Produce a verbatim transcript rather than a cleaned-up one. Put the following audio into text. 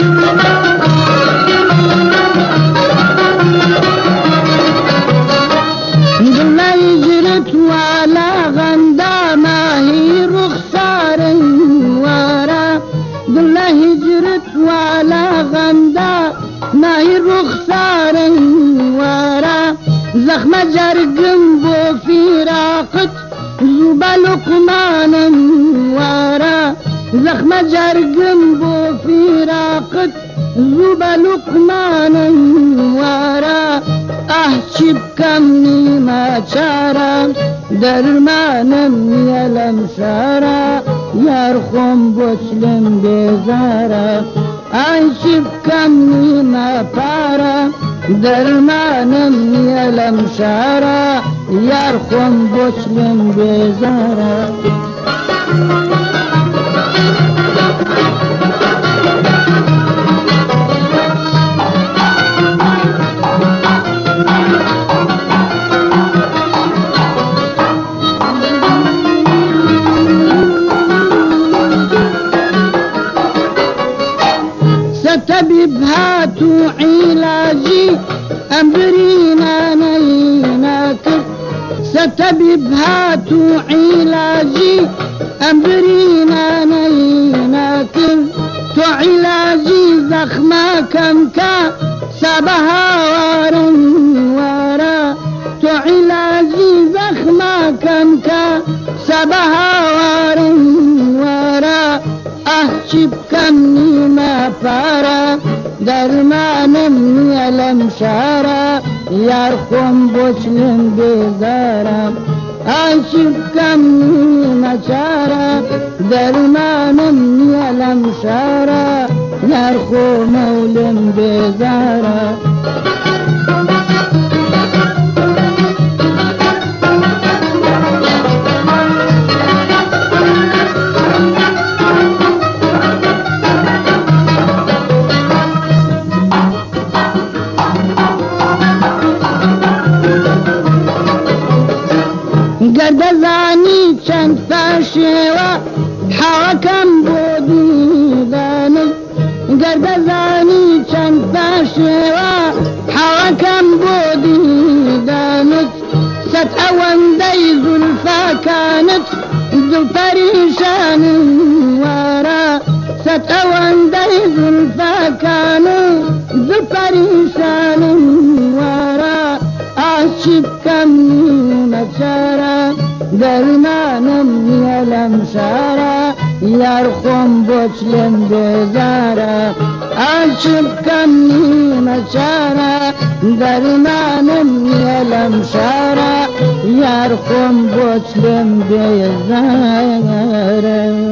زخم جرقم بو فراقت زوب لقمانا ورا زخم جرقم بو فراقت زوب لقمانا ورا احشي بكمني ما شارا درمانم يلم شارا يرخم بوشلم بزارا احشي بكمني ما بارا درمانم یلم شارا یارخم بوشلم بزارا ستبيب هاتوا علاجي أمرينا نيناك ستبيب هاتوا علاجي أمرينا نيناك تو علاجي زخما كمكا سبها ورا ورا تو علاجي زخما كمكا سبها ورا ورا أحشي بكمني ما فارا درمانم یلم شارا یارخم بوشلم بزارا أحشي بكمني ما شارا درمانم یلم شارا یارخم مولم بزارا گردزانی چند فاشیوا حاکم بودی دانم گردزانی چند فاشیوا حاکم بودی دانت ست اوندی زلفا کانت زل پریشان ورا ست اوندی زلفا کانت زل پریشان ورا أحشي بكمني مشارا درمانم يلم شارا يرخم بوشلم بزارا أحشي بكمني مشارا درمانم يلم شارا يرخم بوشلم بزارا